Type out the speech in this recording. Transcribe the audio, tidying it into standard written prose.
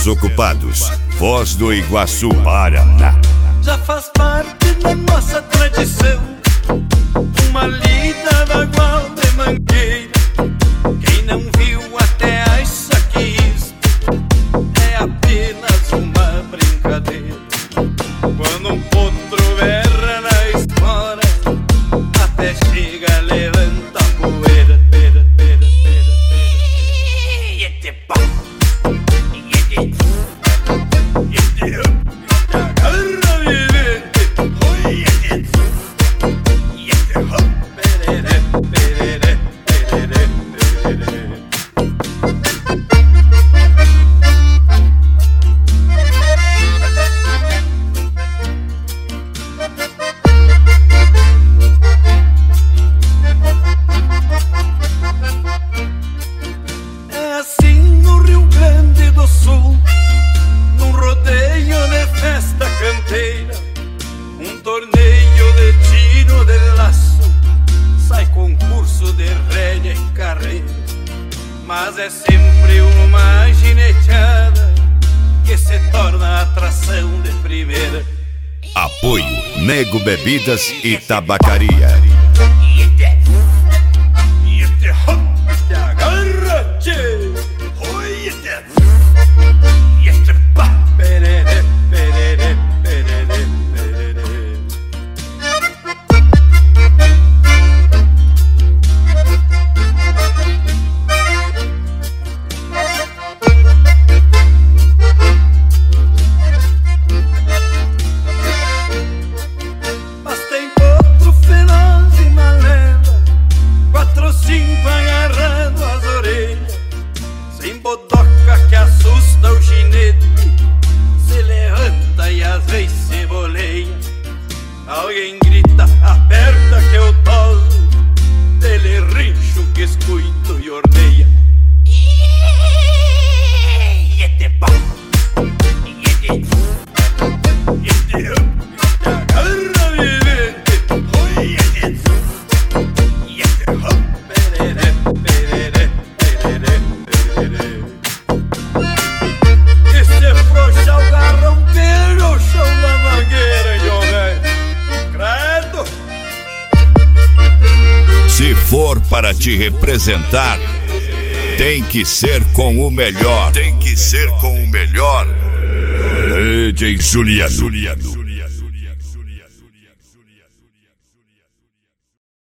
desocupados. Foz do Iguaçu, Paraná. Já faz parte da nossa tradição uma lida da Gual de Mangueira. Quem não viu até acha que isto é apenas uma brincadeira. Quando um potro berra na espora, até chega, levanta a poeira. Um torneio de tiro de laço, sai concurso de rédea e carreira, mas é sempre uma gineteada que se torna atração de primeira. Apoio Nego Bebidas e Tabacaria. Bodoca que assusta o ginete, se levanta e às vezes se boleia. Alguém grita, aperta que eu toso, dele rincho que escuito e ordeia. Se for para te representar, tem que ser com o melhor. Tem que ser com o melhor. DJ Juliano.